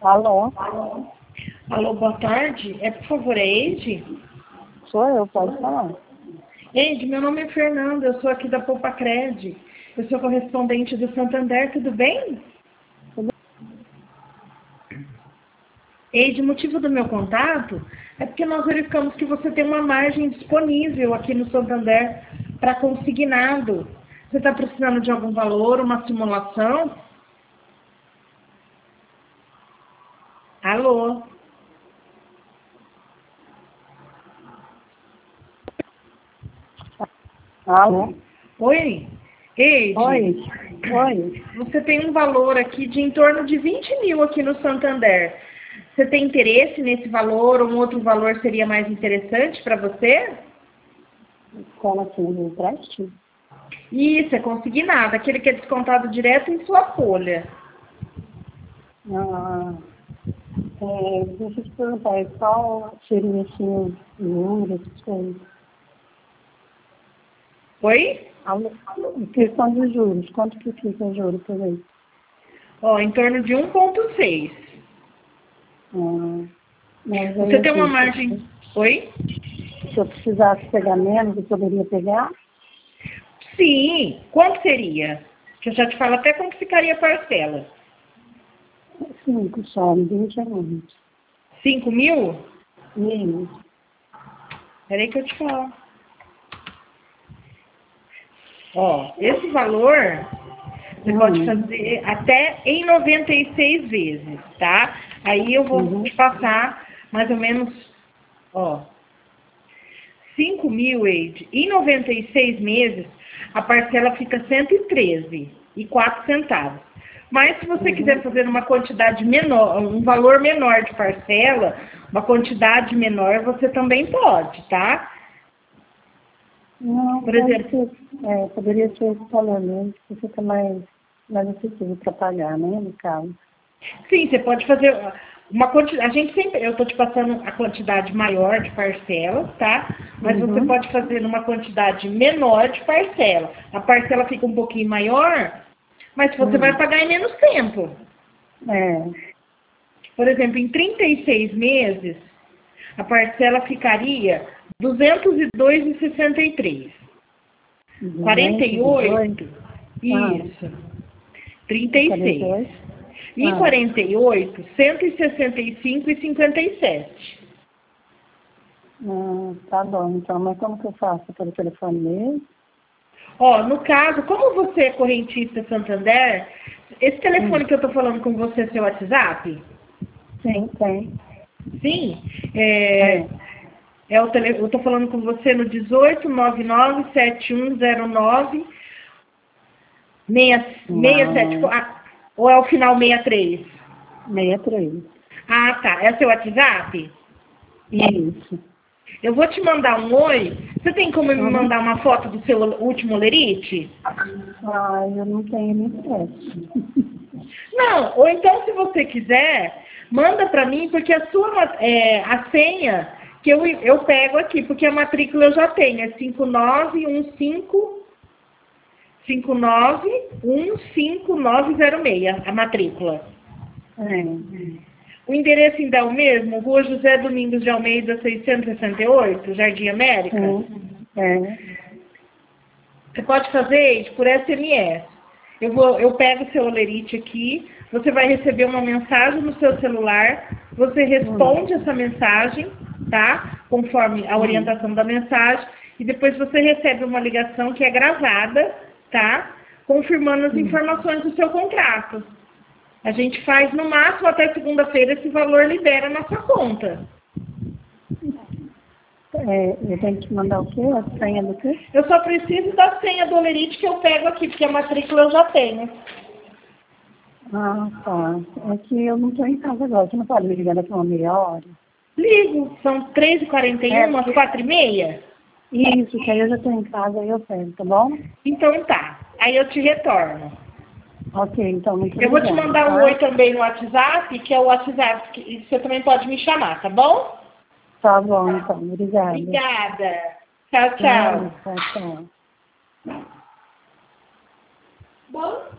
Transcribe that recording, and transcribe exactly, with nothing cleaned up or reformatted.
Alô? Alô, boa tarde. É, por favor, é Eide? Sou eu, pode falar. Eide, meu nome é Fernanda, eu sou aqui da Poupacred. Eu sou correspondente do Santander, tudo bem? Tudo Eide, o motivo do meu contato é porque nós verificamos que você tem uma margem disponível aqui no Santander para consignado. Você está precisando de algum valor, uma simulação? Alô? Alô? Oi? Eide, Oi? Oi? você tem um valor aqui de em torno de vinte mil aqui no Santander. Você tem interesse nesse valor ou um outro valor seria mais interessante para você? Como assim, de empréstimo? Isso, é consignado, aquele que é descontado direto em sua folha. Ah, é, deixa eu te perguntar, qual seria assim, o número, essas coisas? Oi? Alô? Em questão dos juros, quanto que fica o juro por aí? Ó, em torno de um vírgula seis. Ah, mas aí, Você tem uma assim, margem... Oi? se eu precisasse pegar menos, eu poderia pegar? Sim. Quanto seria? Que eu já te falo até quanto ficaria a parcela. Cinco só, vinte é muito. cinco mil? Isso. Peraí que eu te falo. Ó, esse valor você Hum. pode fazer até em noventa e seis vezes, tá? Aí eu vou Uhum. te passar mais ou menos, ó, cinco mil, Eide, em noventa e seis meses, a parcela fica cento e treze e quatro centavos. Mas se você Uhum. quiser fazer uma quantidade menor, um valor menor de parcela, uma quantidade menor, você também pode, tá? Não, Por pode exemplo, ser, é, poderia ser esse valor mesmo, que fica mais, mais acessível para pagar, né, no caso. sim, você pode fazer uma quantidade. A gente sempre, eu estou te passando a quantidade maior de parcelas, tá? Mas você Uhum. pode fazer numa quantidade menor de parcela. A parcela fica um pouquinho maior, mas você vai Hum. pagar em menos tempo. É. Por exemplo, em trinta e seis meses, a parcela ficaria duzentos e dois vírgula sessenta e três. quarenta duzentos e e dois? oito, Ah, isso. trinta e quarenta e seis. oito? E Ah, quarenta e oito, cento e sessenta e cinco e cinquenta e sete. ah, tá bom, então, mas como que eu faço? Pelo telefone mesmo? Ó, no caso, como você é correntista Santander, esse Hum. telefone que eu estou falando com você é seu WhatsApp? Sim, tem. Sim. É, É. é o tele, eu estou falando com você no dezoito, nove nove, sete um zero nove, seis sete Não, quatro, ou é o final sessenta e três? sessenta e três. Ah, tá. É o seu WhatsApp? Isso. Eu vou te mandar um oi. Você tem como me Uhum. mandar uma foto do seu último lerite? Ah, eu não tenho nem empréstimo. Não, ou então se você quiser, manda para mim, porque a sua é, a senha que eu, eu pego aqui, porque a matrícula eu já tenho, é cinco nove um cinco cinco nove um cinco nove zero seis, a matrícula. É. O endereço ainda é o mesmo, Rua José Domingos de Almeida, seiscentos e sessenta e oito, Jardim América? Sim. É. Você pode fazer por S M S. Eu, vou, eu pego o seu olerite aqui, você vai receber uma mensagem no seu celular, você Hum. responde essa mensagem, tá? Conforme a Hum. orientação da mensagem, e depois você recebe uma ligação que é gravada, tá? Confirmando as Hum. informações do seu contrato. A gente faz no máximo até segunda-feira, esse valor libera na sua conta. É, eu tenho que mandar o quê? A senha do quê? Eu só preciso da senha do olerite que eu pego aqui, porque a matrícula eu já tenho. Ah, tá. É que eu não estou em casa agora. Você não pode me ligar daqui a uma meia hora? Ligo, são três e quarenta e É, um, às porque... quatro e meia? Isso, que aí eu já estou em casa, aí eu pego, tá bom? Então tá, aí eu te retorno. Ok, então, muito Eu vou te obrigada, mandar um oi tá? também no WhatsApp, que é o WhatsApp que você também pode me chamar, tá bom? Tá bom, então. Obrigada. Obrigada. Tchau, Nada, tchau. tchau, tchau. Bom.